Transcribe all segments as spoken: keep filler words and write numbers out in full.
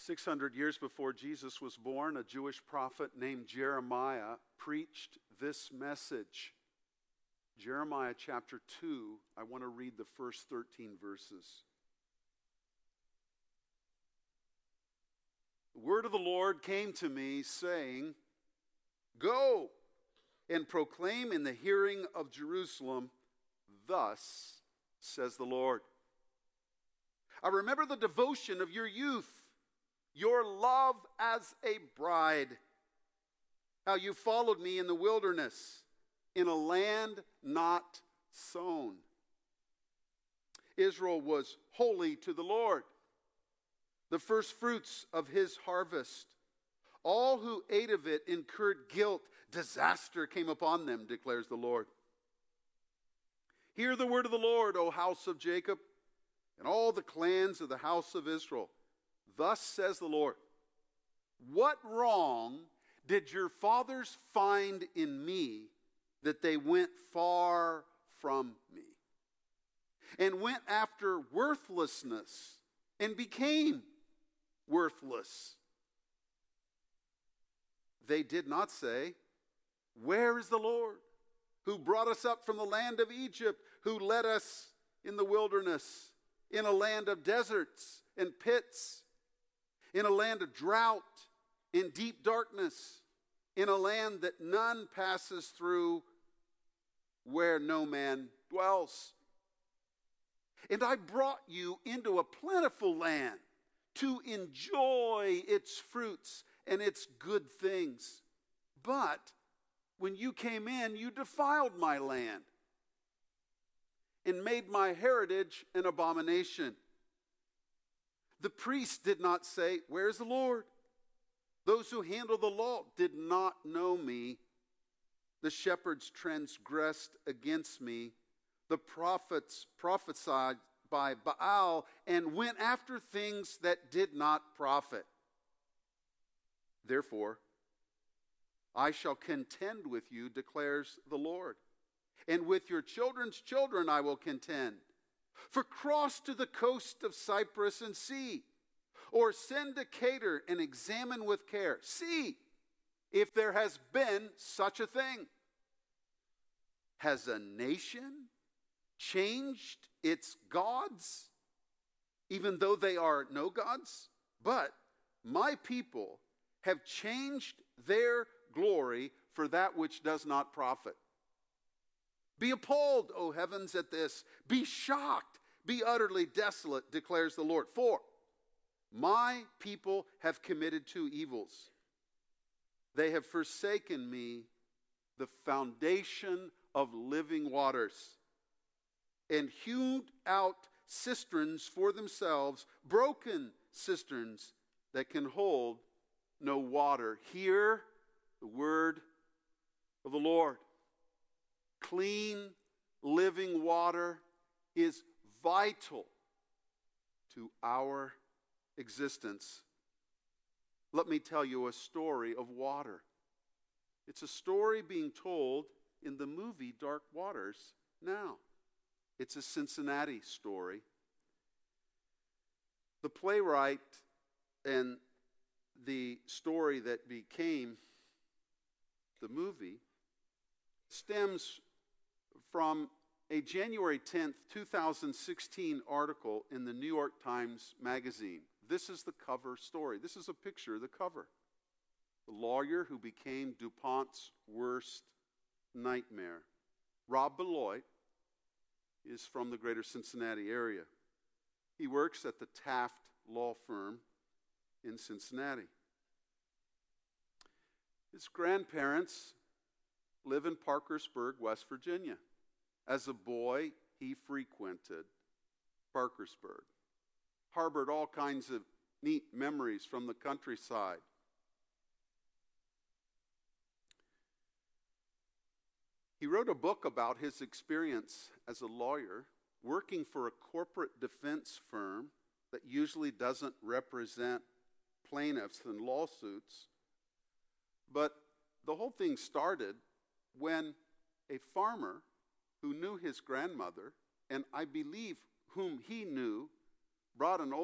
six hundred years before Jesus was born, a Jewish prophet named Jeremiah preached this message. Jeremiah chapter two, I want to read the first thirteen verses. The word of the Lord came to me, saying, "Go and proclaim in the hearing of Jerusalem, thus says the Lord. I remember the devotion of your youth, your love as a bride, how you followed me in the wilderness, in a land not sown. Israel was holy to the Lord, the first fruits of his harvest. All who ate of it incurred guilt. Disaster came upon them, declares the Lord. Hear the word of the Lord, O house of Jacob, and all the clans of the house of Israel. Thus says the Lord, what wrong did your fathers find in me that they went far from me and went after worthlessness and became worthless? They did not say, where is the Lord who brought us up from the land of Egypt, who led us in the wilderness, in a land of deserts and pits, in a land of drought, in deep darkness, in a land that none passes through, where no man dwells. And I brought you into a plentiful land to enjoy its fruits and its good things. But when you came in, you defiled my land and made my heritage an abomination. The priests did not say, where's the Lord? Those who handle the law did not know me. The shepherds transgressed against me. The prophets prophesied by Baal and went after things that did not profit. Therefore, I shall contend with you, declares the Lord. And with your children's children I will contend. For cross to the coast of Cyprus and see, or send to Kedar and examine with care. See if there has been such a thing. Has a nation changed its gods, even though they are no gods? But my people have changed their glory for that which does not profit. Be appalled, O heavens, at this. Be shocked. Be utterly desolate, declares the Lord. For my people have committed two evils. They have forsaken me, the foundation of living waters, and hewed out cisterns for themselves, broken cisterns that can hold no water. Hear the word of the Lord. Clean, living water is vital to our existence. Let me tell you a story of water. It's a story being told in the movie Dark Waters now. It's a Cincinnati story. The playwright and the story that became the movie stems from a January tenth, twenty sixteen article in the New York Times Magazine. This is the cover story. This is a picture of the cover. The lawyer who became DuPont's worst nightmare. Rob Beloit is from the greater Cincinnati area. He works at the Taft Law Firm in Cincinnati. His grandparents live in Parkersburg, West Virginia. As a boy, he frequented Parkersburg, harbored all kinds of neat memories from the countryside. He wrote a book about his experience as a lawyer, working for a corporate defense firm that usually doesn't represent plaintiffs in lawsuits. But the whole thing started when a farmer who knew his grandmother, and I believe whom he knew, brought an old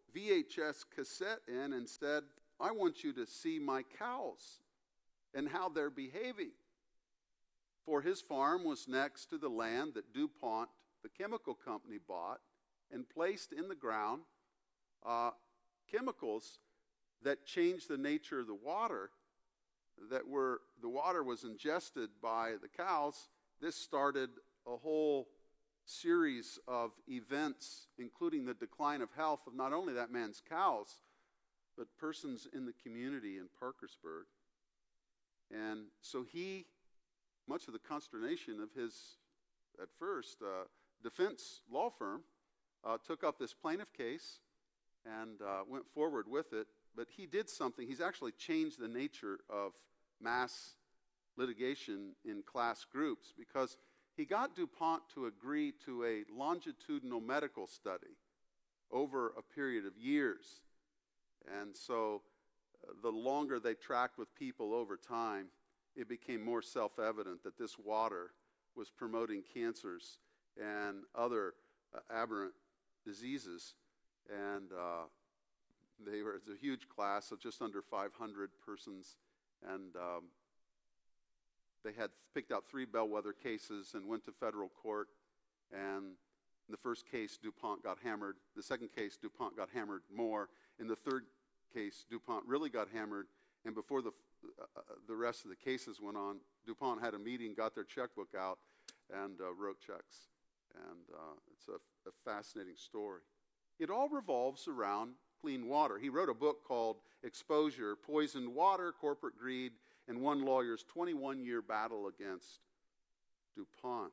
V H S cassette in and said, I want you to see my cows and how they're behaving. For his farm was next to the land that DuPont, the chemical company, bought and placed in the ground uh, chemicals that changed the nature of the water, that were, the water was ingested by the cows. This started a whole series of events, including the decline of health of not only that man's cows, but persons in the community in Parkersburg. And so he, much of the consternation of his, at first, uh, defense law firm, uh, took up this plaintiff case and uh, went forward with it. But he did something. He's actually changed the nature of mass litigation in class groups, because he got DuPont to agree to a longitudinal medical study over a period of years. And so uh, the longer they tracked with people over time, it became more self-evident that this water was promoting cancers and other uh, aberrant diseases. And uh, they were, it's a huge class of just under five hundred persons. And um, they had picked out three bellwether cases and went to federal court. And in the first case, DuPont got hammered. The second case, DuPont got hammered more. In the third case, DuPont really got hammered. And before the uh, the rest of the cases went on, DuPont had a meeting, got their checkbook out, and uh, wrote checks. And uh, it's a, a fascinating story. It all revolves around clean water. He wrote a book called Exposure, Poisoned Water, Corporate Greed, and one lawyer's twenty-one year battle against DuPont.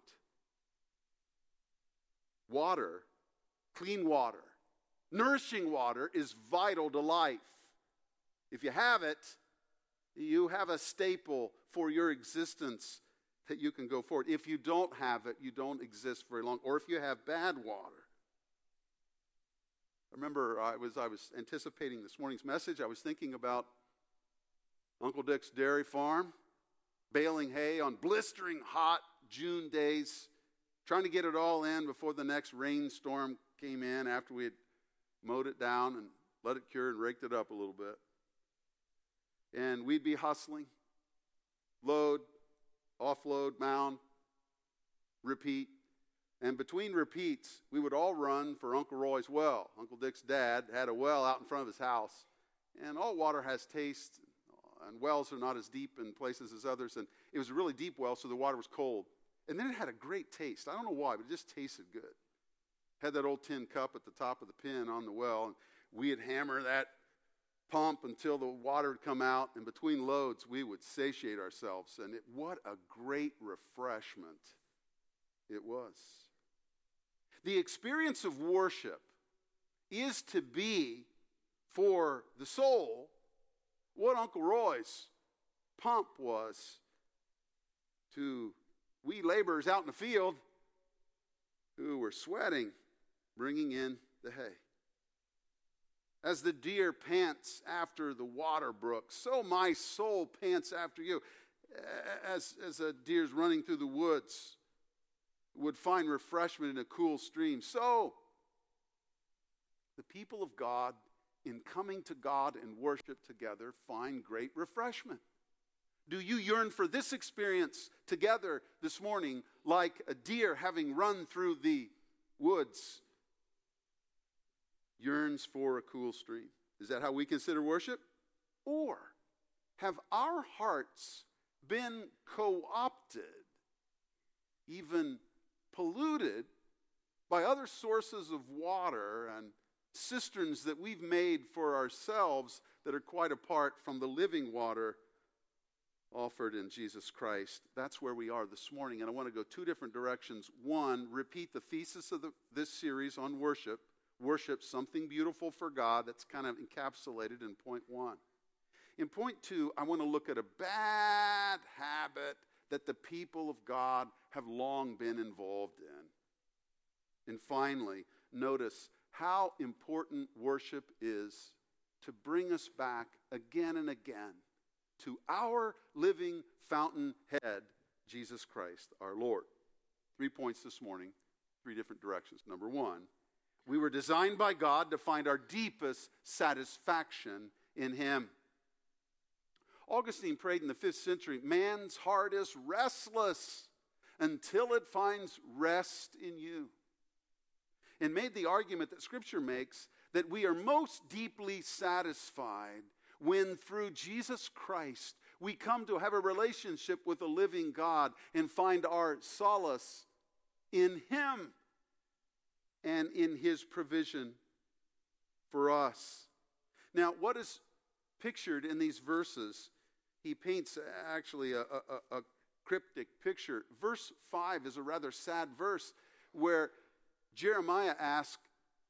Water, clean water, nourishing water is vital to life. If you have it, you have a staple for your existence that you can go forward. If you don't have it, you don't exist very long. Or if you have bad water. I remember I was, I was anticipating this morning's message. I was thinking about Uncle Dick's dairy farm, baling hay on blistering hot June days, trying to get it all in before the next rainstorm came in after we had mowed it down and let it cure and raked it up a little bit. And we'd be hustling, load, offload, mound, repeat. And between repeats, we would all run for Uncle Roy's well. Uncle Dick's dad had a well out in front of his house. And all water has taste, and wells are not as deep in places as others. And it was a really deep well, so the water was cold. And then it had a great taste. I don't know why, but it just tasted good. Had that old tin cup at the top of the pin on the well, and we'd hammer that pump until the water would come out, and between loads we would satiate ourselves. And it, what a great refreshment it was. The experience of worship is to be, for the soul, what Uncle Roy's pump was to we laborers out in the field who were sweating, bringing in the hay. As the deer pants after the water brook, so my soul pants after you. As, as a deer's running through the woods would find refreshment in a cool stream, so the people of God, in coming to God and worship together, find great refreshment. Do you yearn for this experience together this morning, like a deer having run through the woods yearns for a cool stream? Is that how we consider worship? Or have our hearts been co-opted, even polluted, by other sources of water and cisterns that we've made for ourselves that are quite apart from the living water offered in Jesus Christ? That's where we are this morning, and I want to go two different directions. One, repeat the thesis of the, this series on worship. Worship, something beautiful for God. That's kind of encapsulated in point one. In point two, I want to look at a bad habit that the people of God have long been involved in. And finally, notice how important worship is to bring us back again and again to our living fountainhead, Jesus Christ, our Lord. Three points this morning, three different directions. Number one, We were designed by God to find our deepest satisfaction in him. Augustine prayed in the fifth century, man's heart is restless until it finds rest in you. And made the argument that Scripture makes that we are most deeply satisfied when through Jesus Christ we come to have a relationship with the living God and find our solace in him and in his provision for us. Now, what is pictured in these verses? He paints actually a, a, a cryptic picture. Verse five is a rather sad verse where Jeremiah asks,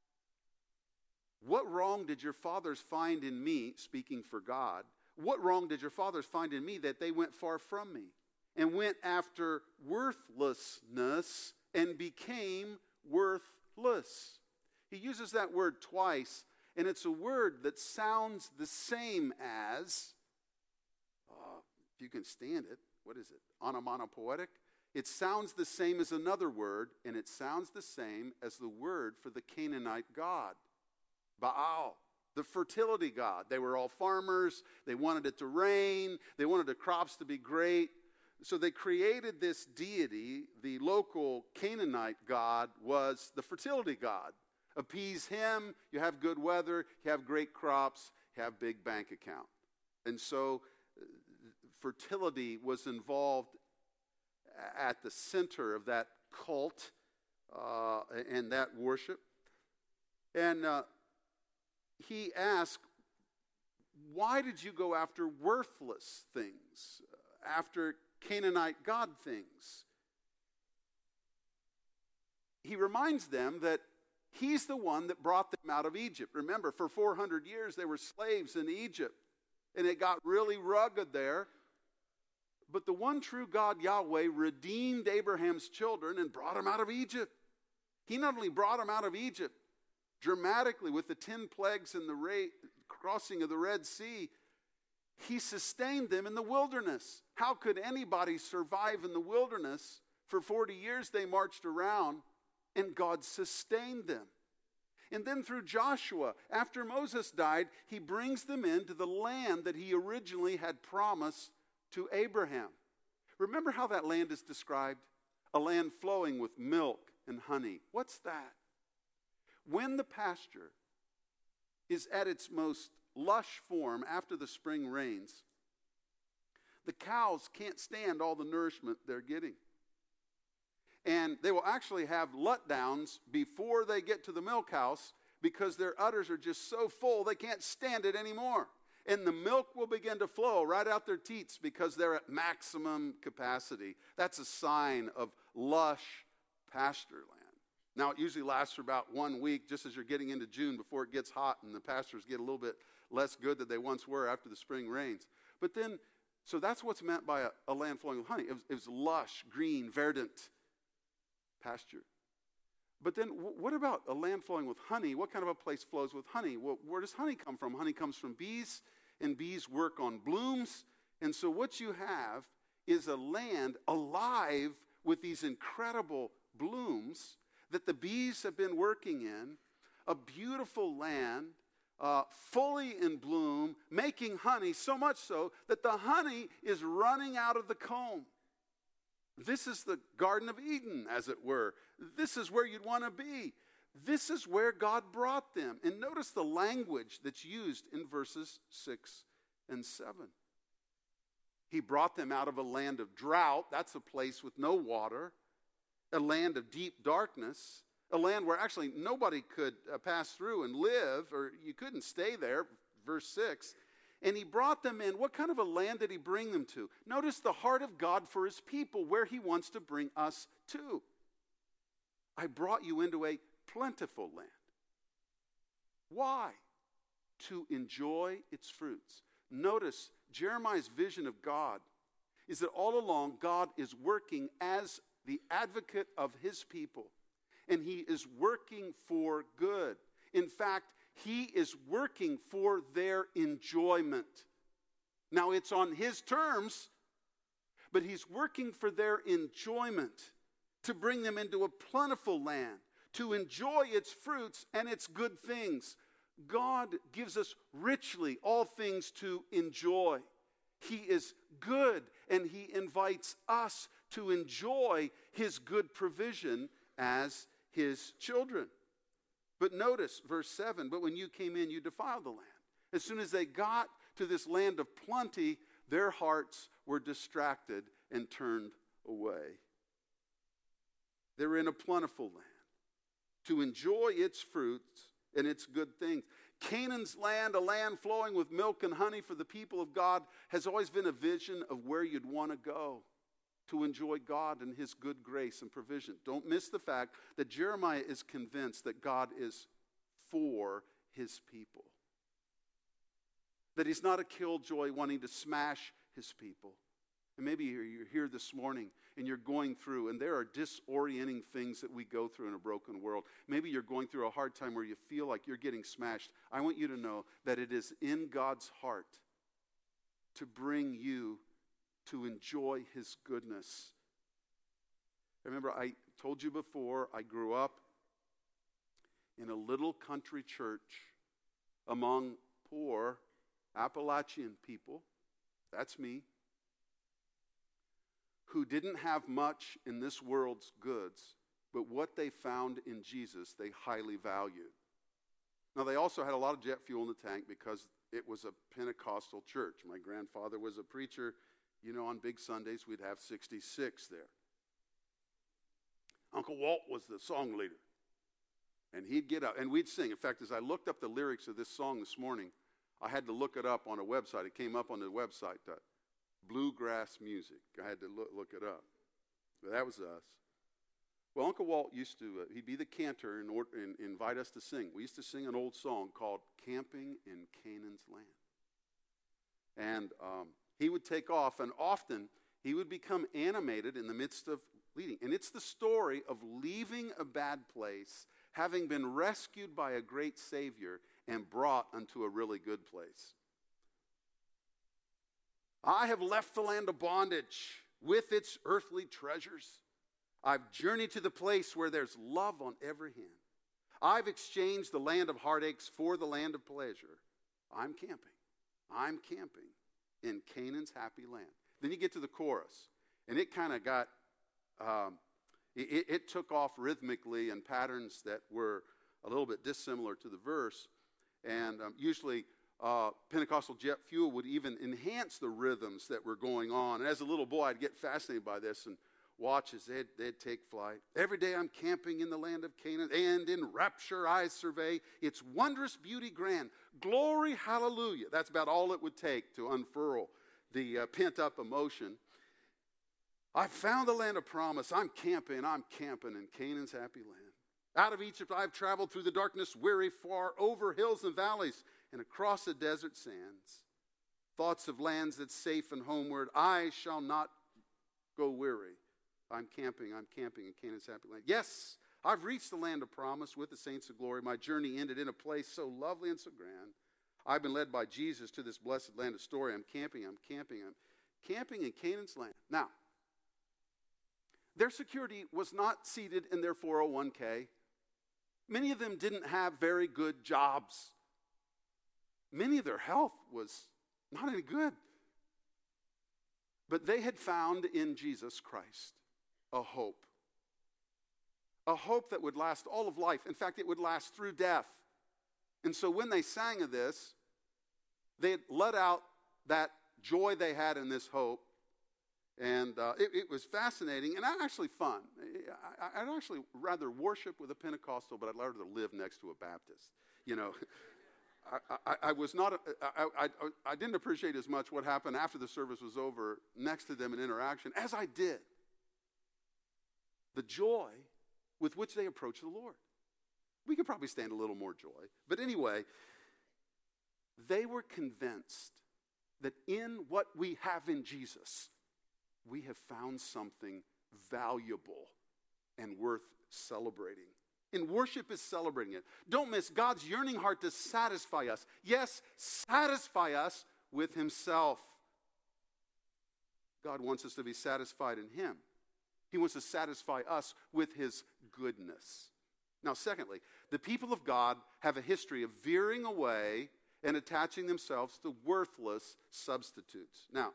what wrong did your fathers find in me, speaking for God, what wrong did your fathers find in me that they went far from me and went after worthlessness and became worthless? He uses that word twice, and it's a word that sounds the same as, uh, if you can stand it, what is it, onomatopoetic? It sounds the same as another word, and it sounds the same as the word for the Canaanite god, Baal, the fertility god. They were all farmers. They wanted it to rain. They wanted the crops to be great. So they created this deity. The local Canaanite god was the fertility god. Appease him, you have good weather, you have great crops, you have big bank account. And so uh, fertility was involved at the center of that cult uh, and that worship. And uh, he asked, why did you go after worthless things, after Canaanite god things? He reminds them that he's the one that brought them out of Egypt. Remember, for four hundred years they were slaves in Egypt, and it got really rugged there. But the one true God, Yahweh, redeemed Abraham's children and brought them out of Egypt. He not only brought them out of Egypt dramatically with the ten plagues and the ra- crossing of the Red Sea, he sustained them in the wilderness. How could anybody survive in the wilderness? For forty years they marched around, and God sustained them. And then through Joshua, after Moses died, he brings them into the land that he originally had promised to Abraham. Remember how that land is described? A land flowing with milk and honey. What's that? When the pasture is at its most lush form after the spring rains, the cows can't stand all the nourishment they're getting. And they will actually have letdowns before they get to the milk house because their udders are just so full they can't stand it anymore. And the milk will begin to flow right out their teats because they're at maximum capacity. That's a sign of lush pasture land. Now, it usually lasts for about one week, just as you're getting into June before it gets hot and the pastures get a little bit less good than they once were after the spring rains. But then, so that's what's meant by a, a land flowing with honey. It was, it was lush, green, verdant pasture. But then w- what about a land flowing with honey? What kind of a place flows with honey? Well, where does honey come from? Honey comes from bees, and bees work on blooms. And so what you have is a land alive with these incredible blooms that the bees have been working in, a beautiful land, uh, fully in bloom, making honey, so much so that the honey is running out of the comb. This is the Garden of Eden, as it were. This is where you'd want to be. This is where God brought them. And notice the language that's used in verses six and seven. He brought them out of a land of drought. That's a place with no water. A land of deep darkness. A land where actually nobody could uh, pass through and live, or you couldn't stay there, verse six. And he brought them in. What kind of a land did he bring them to? Notice the heart of God for his people, where he wants to bring us to. I brought you into a plentiful land. Why? To enjoy its fruits. Notice Jeremiah's vision of God is that all along God is working as the advocate of his people. And he is working for good. In fact, he is working for their enjoyment. Now, it's on his terms, but he's working for their enjoyment to bring them into a plentiful land, to enjoy its fruits and its good things. God gives us richly all things to enjoy. He is good, and he invites us to enjoy his good provision as his children. But notice verse seven, but when you came in, you defiled the land. As soon as they got to this land of plenty, their hearts were distracted and turned away. They were in a plentiful land to enjoy its fruits and its good things. Canaan's land, a land flowing with milk and honey for the people of God, has always been a vision of where you'd want to go to enjoy God and his good grace and provision. Don't miss the fact that Jeremiah is convinced that God is for his people. That he's not a killjoy wanting to smash his people. And maybe you're here this morning and you're going through, and there are disorienting things that we go through in a broken world. Maybe you're going through a hard time where you feel like you're getting smashed. I want you to know that it is in God's heart to bring you to enjoy his goodness. Remember, I told you before, I grew up in a little country church among poor Appalachian people. That's me. Who didn't have much in this world's goods, but what they found in Jesus, they highly valued. Now, they also had a lot of jet fuel in the tank because it was a Pentecostal church. My grandfather was a preacher. You know, on big Sundays, we'd have sixty-six there. Uncle Walt was the song leader. And he'd get up, and we'd sing. In fact, as I looked up the lyrics of this song this morning, I had to look it up on a website. It came up on the website, uh, Bluegrass Music. I had to look, look it up. But that was us. Well, Uncle Walt used to, uh, he'd be the cantor and, order, and invite us to sing. We used to sing an old song called Camping in Canaan's Land. And um, he would take off, and often he would become animated in the midst of leading. And it's the story of leaving a bad place, having been rescued by a great Savior, and brought unto a really good place. I have left the land of bondage with its earthly treasures. I've journeyed to the place where there's love on every hand. I've exchanged the land of heartaches for the land of pleasure. I'm camping. I'm camping in Canaan's happy land. Then you get to the chorus, and it kind of got, um, it, it took off rhythmically in patterns that were a little bit dissimilar to the verse. And um, usually uh, Pentecostal jet fuel would even enhance the rhythms that were going on. And as a little boy, I'd get fascinated by this and watch as they'd, they'd take flight. Every day I'm camping in the land of Canaan, and in rapture I survey its wondrous beauty grand. Glory, hallelujah. That's about all it would take to unfurl the uh, pent-up emotion. I've found the land of promise. I'm camping, I'm camping in Canaan's happy land. Out of Egypt I've traveled through the darkness weary, far over hills and valleys and across the desert sands. Thoughts of lands that's safe and homeward, I shall not go weary. I'm camping, I'm camping in Canaan's happy land. Yes, I've reached the land of promise with the saints of glory. My journey ended in a place so lovely and so grand. I've been led by Jesus to this blessed land of story. I'm camping, I'm camping, I'm camping in Canaan's land. Now, their security was not seated in their four oh one k. Many of them didn't have very good jobs. Many of their health was not any good. But they had found in Jesus Christ a hope. A hope that would last all of life. In fact, it would last through death. And so when they sang of this, they had let out that joy they had in this hope. And uh, it, it was fascinating and actually fun. I, I'd actually rather worship with a Pentecostal, but I'd rather live next to a Baptist. You know, I, I, I was not, I, I, I didn't appreciate as much what happened after the service was over next to them in interaction as I did the joy with which they approached the Lord. We could probably stand a little more joy. But anyway, they were convinced that in what we have in Jesus, we have found something valuable and worth celebrating. And worship is celebrating it. Don't miss God's yearning heart to satisfy us. Yes, satisfy us with himself. God wants us to be satisfied in him. He wants to satisfy us with his goodness. Now, secondly, the people of God have a history of veering away and attaching themselves to worthless substitutes. Now,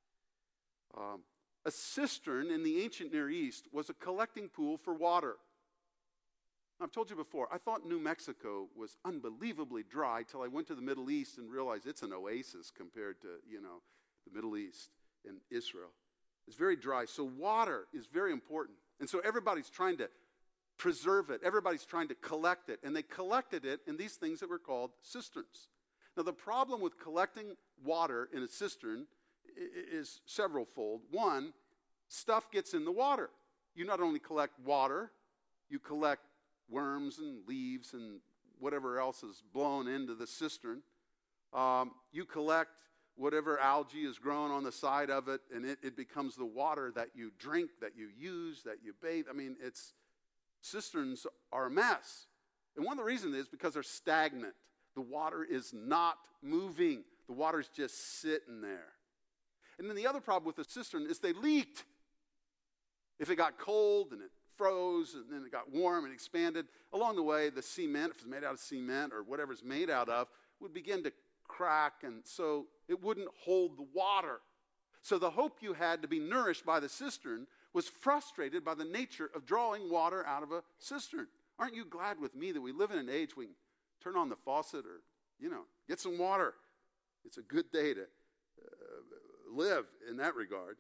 um, a cistern in the ancient Near East was a collecting pool for water. I've told you before, I thought New Mexico was unbelievably dry till I went to the Middle East and realized it's an oasis compared to, you know, the Middle East and Israel. It's very dry. So water is very important. And so everybody's trying to preserve it. Everybody's trying to collect it. And they collected it in these things that were called cisterns. Now, the problem with collecting water in a cistern is severalfold. One, stuff gets in the water. You not only collect water, you collect worms and leaves and whatever else is blown into the cistern. Um, you collect whatever algae is growing on the side of it, and it, it becomes the water that you drink, that you use, that you bathe. I mean, it's cisterns are a mess. And one of the reasons is because they're stagnant. The water is not moving. The water's just sitting there. And then the other problem with the cistern is they leaked. If it got cold and it froze and then it got warm and expanded, along the way the cement, if it's made out of cement or whatever it's made out of, would begin to crack, and so it wouldn't hold the water. So the hope you had to be nourished by the cistern was frustrated by the nature of drawing water out of a cistern. Aren't you glad with me that we live in an age we can turn on the faucet or, you know, get some water? It's a good day to uh, live in that regard.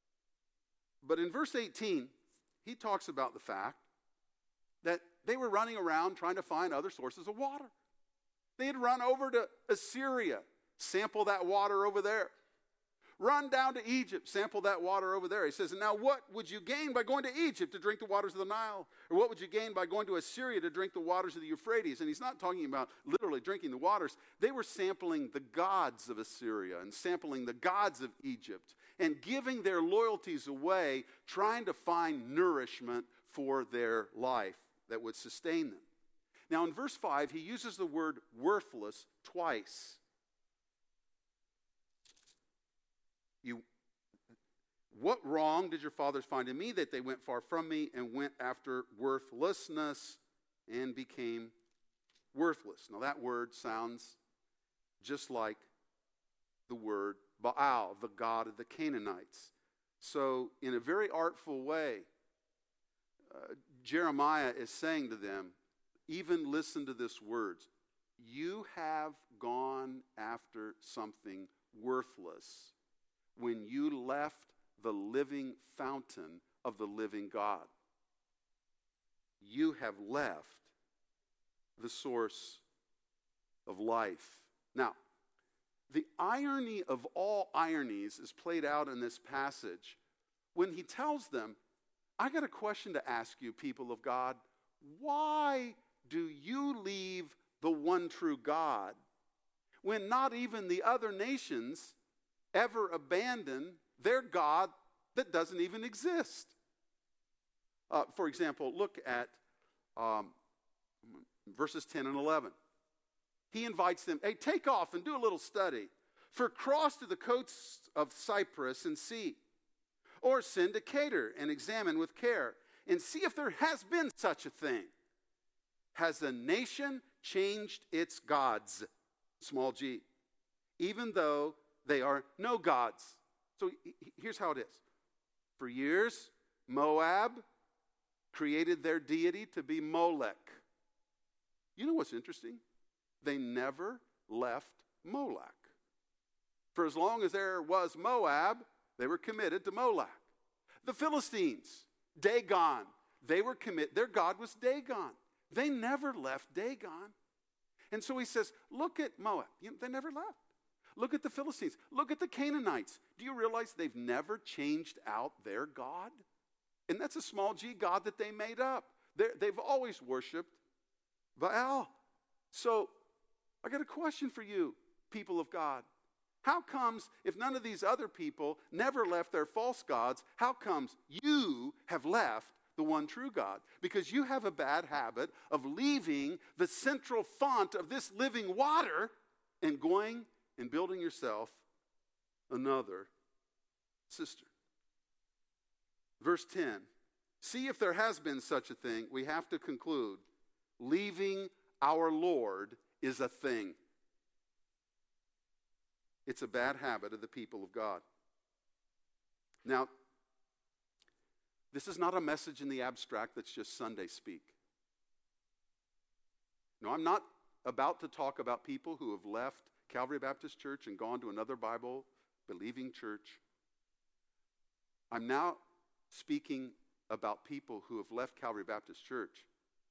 But in verse eighteen, he talks about the fact that they were running around trying to find other sources of water. They had run over to Assyria, sample that water over there. Run down to Egypt, sample that water over there. He says, now what would you gain by going to Egypt to drink the waters of the Nile? Or what would you gain by going to Assyria to drink the waters of the Euphrates? And he's not talking about literally drinking the waters. They were sampling the gods of Assyria and sampling the gods of Egypt and giving their loyalties away, trying to find nourishment for their life that would sustain them. Now in verse five, he uses the word worthless twice. You, what wrong did your fathers find in me that they went far from me and went after worthlessness and became worthless? Now that word sounds just like the word Baal, the god of the Canaanites. So in a very artful way, uh, Jeremiah is saying to them, even listen to this words, you have gone after something worthless when you left the living fountain of the living God. You have left the source of life. Now, the irony of all ironies is played out in this passage when he tells them, I got a question to ask you, people of God. Why do you leave the one true God when not even the other nations ever abandon their God that doesn't even exist? Uh, for example, look at um, verses ten and eleven. He invites them, hey, take off and do a little study. For cross to the coasts of Cyprus and see, or send to Kedar and examine with care, and see if there has been such a thing. Has a nation changed its gods, small g, even though they are no gods? So here's how it is. For years, Moab created their deity to be Molech. You know what's interesting? They never left Molech. For as long as there was Moab, they were committed to Molech. The Philistines, Dagon, they were committed. Their god was Dagon. They never left Dagon. And so he says, look at Moab. You know, they never left. Look at the Philistines. Look at the Canaanites. Do you realize they've never changed out their god? And that's a small g god that they made up. They're, they've always worshipped Baal. So I got a question for you, people of God. How comes, if none of these other people never left their false gods, how comes you have left the one true God? Because you have a bad habit of leaving the central font of this living water and going and building yourself another cistern. Verse ten, see if there has been such a thing. We have to conclude leaving our Lord is a thing. It's a bad habit of the people of God. Now, this is not a message in the abstract that's just Sunday speak. No, I'm not about to talk about people who have left Calvary Baptist Church and gone to another Bible-believing church. I'm now speaking about people who have left Calvary Baptist Church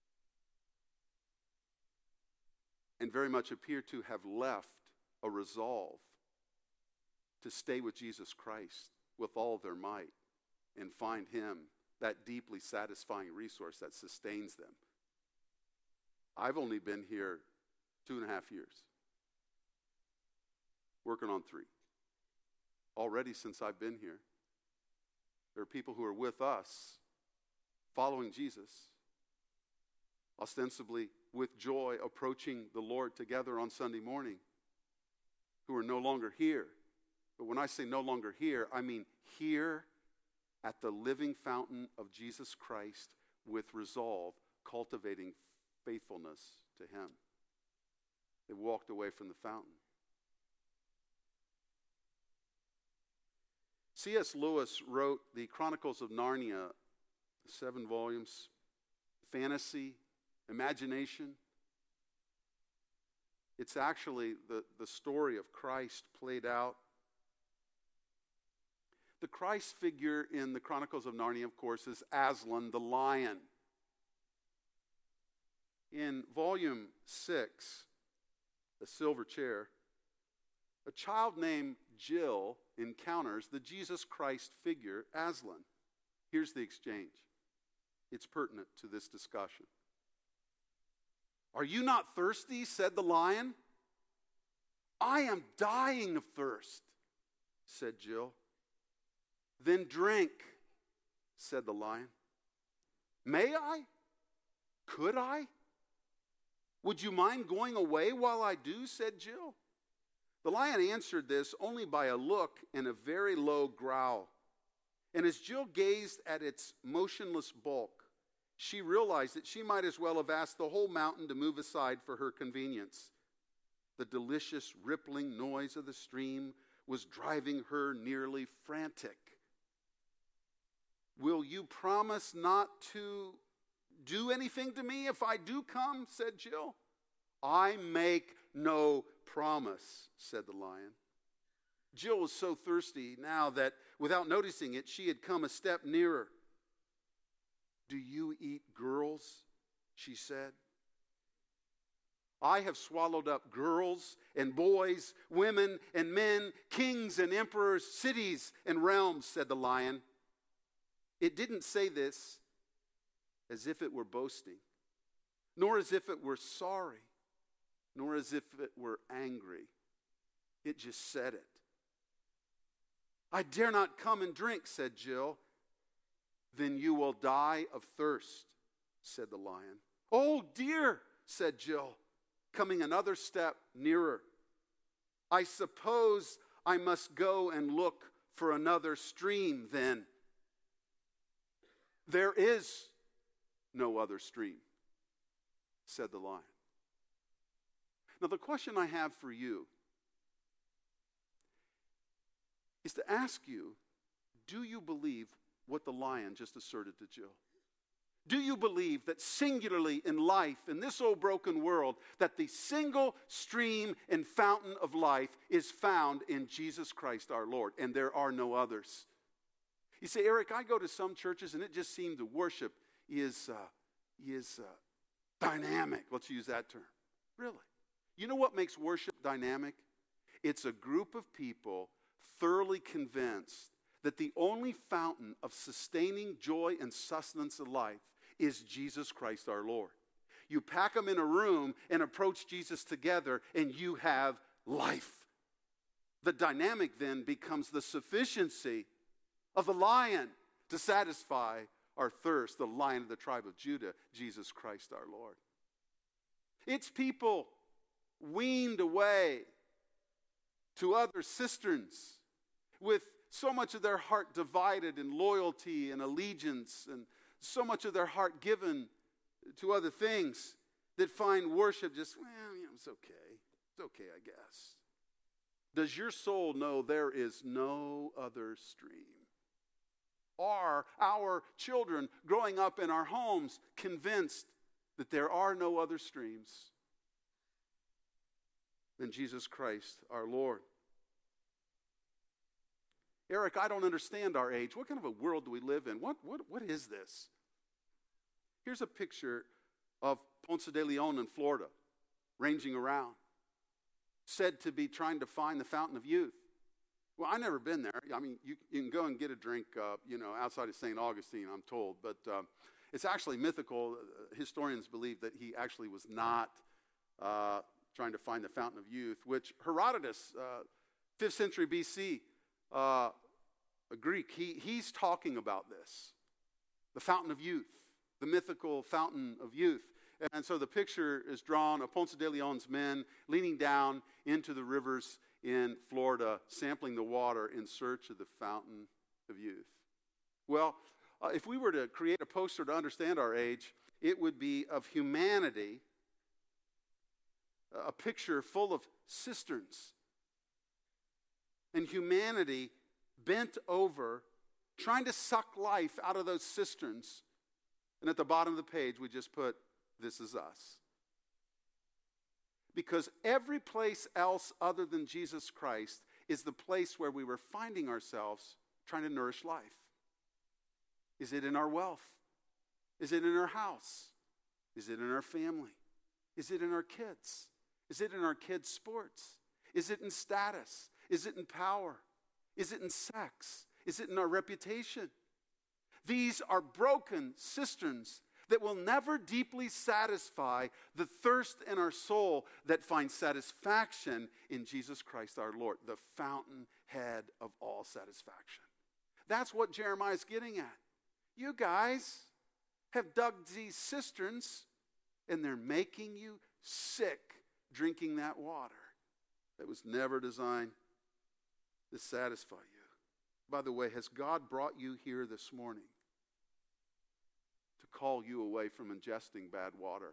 and very much appear to have left a resolve to stay with Jesus Christ with all their might and find Him that deeply satisfying resource that sustains them. I've only been here two and a half years, working on three. Already since I've been here, there are people who are with us, following Jesus, ostensibly with joy approaching the Lord together on Sunday morning, who are no longer here. But when I say no longer here, I mean here at the living fountain of Jesus Christ with resolve, cultivating faithfulness to Him. They walked away from the fountain. C S Lewis wrote the Chronicles of Narnia, seven volumes, fantasy, imagination. It's actually the, the story of Christ played out. The Christ figure in the Chronicles of Narnia, of course, is Aslan, the lion. In volume six, The Silver Chair, a child named Jill encounters the Jesus Christ figure, Aslan. Here's the exchange. It's pertinent to this discussion. "Are you not thirsty?" said the lion. "I am dying of thirst," said Jill. "Then drink," said the lion. "May I? Could I? Would you mind going away while I do?" said Jill. The lion answered this only by a look and a very low growl. And as Jill gazed at its motionless bulk, she realized that she might as well have asked the whole mountain to move aside for her convenience. The delicious rippling noise of the stream was driving her nearly frantic. "Will you promise not to do anything to me if I do come?" said Jill. "I make no promise," said the lion. Jill was so thirsty now that without noticing it, she had come a step nearer. "Do you eat girls?" she said. "I have swallowed up girls and boys, women and men, kings and emperors, cities and realms," said the lion. It didn't say this as if it were boasting, nor as if it were sorry, nor as if it were angry. It just said it. "I dare not come and drink," said Jill. "Then you will die of thirst," said the lion. "Oh dear," said Jill, coming another step nearer. "I suppose I must go and look for another stream then." "There is no other stream," said the lion. Now, the question I have for you is to ask you, do you believe what the lion just asserted to Jill? Do you believe that singularly in life, in this old broken world, that the single stream and fountain of life is found in Jesus Christ our Lord, and there are no others? You say, "Eric, I go to some churches and it just seems the worship is, uh, is uh, dynamic." Let's use that term. Really? You know what makes worship dynamic? It's a group of people thoroughly convinced that the only fountain of sustaining joy and sustenance of life is Jesus Christ our Lord. You pack them in a room and approach Jesus together, and you have life. The dynamic then becomes the sufficiency of the lion to satisfy our thirst, the Lion of the tribe of Judah, Jesus Christ our Lord. It's people weaned away to other cisterns with so much of their heart divided in loyalty and allegiance, and so much of their heart given to other things, that find worship just, well, you know, it's okay. It's okay, I guess. Does your soul know there is no other stream? Are our children growing up in our homes convinced that there are no other streams than Jesus Christ, our Lord? Eric, I don't understand our age. What kind of a world do we live in? What, what, what is this? Here's a picture of Ponce de Leon in Florida, ranging around, said to be trying to find the fountain of youth. Well, I've never been there. I mean, you, you can go and get a drink, uh, you know, outside of Saint Augustine, I'm told. But uh, it's actually mythical. Historians believe that he actually was not uh, trying to find the fountain of youth, which Herodotus, uh, fifth century B C, uh, a Greek, he, he's talking about this. The fountain of youth, the mythical fountain of youth. And so the picture is drawn of Ponce de Leon's men leaning down into the rivers in Florida, sampling the water in search of the fountain of youth. Well, uh, if we were to create a poster to understand our age, it would be of humanity, a picture full of cisterns. And humanity bent over, trying to suck life out of those cisterns. And at the bottom of the page, we just put, "This is us." Because every place else other than Jesus Christ is the place where we were finding ourselves trying to nourish life. Is it in our wealth? Is it in our house? Is it in our family? Is it in our kids? Is it in our kids' sports? Is it in status? Is it in power? Is it in sex? Is it in our reputation? These are broken cisterns that will never deeply satisfy the thirst in our soul that finds satisfaction in Jesus Christ our Lord, the fountainhead of all satisfaction. That's what Jeremiah is getting at. You guys have dug these cisterns, and they're making you sick drinking that water that was never designed to satisfy you. By the way, has God brought you here this morning to call you away from ingesting bad water?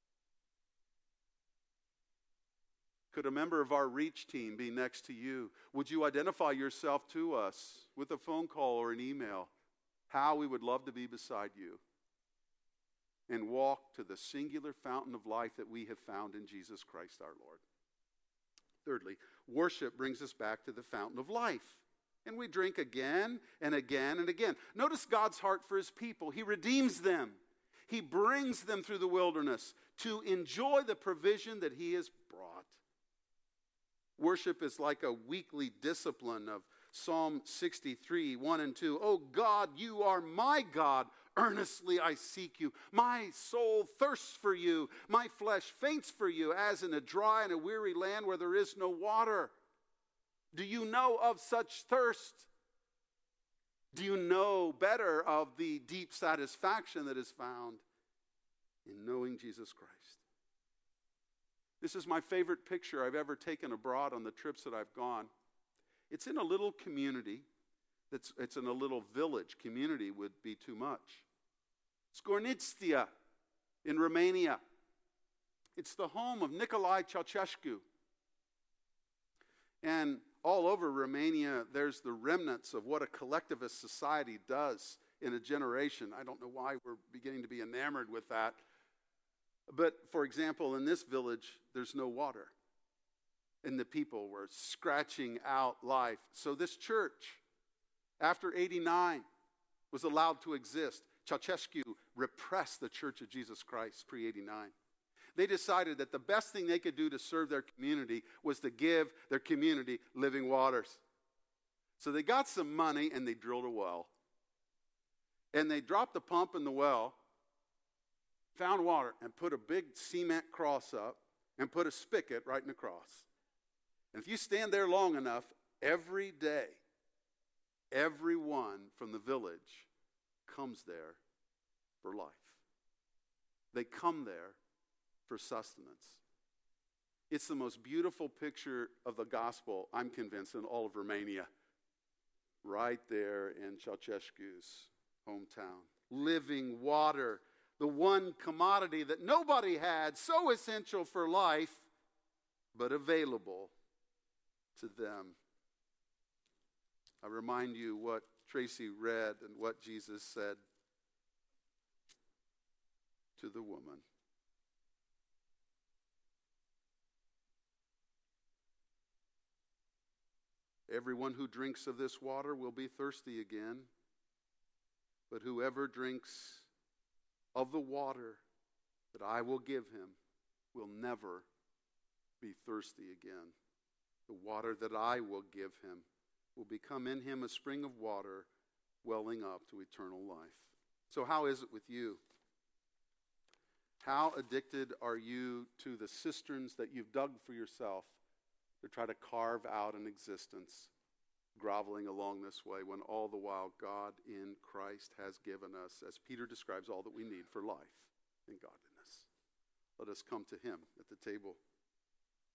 Could a member of our Reach team be next to you? Would you identify yourself to us with a phone call or an email? How we would love to be beside you and walk to the singular fountain of life that we have found in Jesus Christ our Lord. Thirdly, worship brings us back to the fountain of life. And we drink again and again and again. Notice God's heart for his people. He redeems them. He brings them through the wilderness to enjoy the provision that he has brought. Worship is like a weekly discipline of Psalm sixty-three, one and two. Oh God, you are my God. Earnestly I seek you. My soul thirsts for you. My flesh faints for you, as in a dry and a weary land where there is no water. Do you know of such thirst? Do you know better of the deep satisfaction that is found in knowing Jesus Christ? This is my favorite picture I've ever taken abroad on the trips that I've gone. It's in a little community. That's, it's in a little village. Community would be too much. Scornitstia in Romania. It's the home of Nicolae Ceausescu. And all over Romania, there's the remnants of what a collectivist society does in a generation. I don't know why we're beginning to be enamored with that. But, for example, in this village, there's no water. And the people were scratching out life. So this church, after eighty-nine, was allowed to exist. Ceausescu repressed the Church of Jesus Christ pre eighty-nine. They decided that the best thing they could do to serve their community was to give their community living waters. So they got some money and they drilled a well. And they dropped the pump in the well, found water, and put a big cement cross up and put a spigot right in the cross. And if you stand there long enough, every day, everyone from the village comes there for life. They come there for sustenance. It's the most beautiful picture of the gospel, I'm convinced, in all of Romania. Right there in Ceausescu's hometown. Living water the one commodity that nobody had, so essential for life, but available to them. I remind you what Tracy read and what Jesus said to the woman. Everyone who drinks of this water will be thirsty again, but whoever drinks of the water that I will give him will never be thirsty again. The water that I will give him will become in him a spring of water welling up to eternal life. So how is it with you? How addicted are you to the cisterns that you've dug for yourself to try to carve out an existence, groveling along this way, when all the while God in Christ has given us, as Peter describes, all that we need for life and godliness? Let us come to him at the table.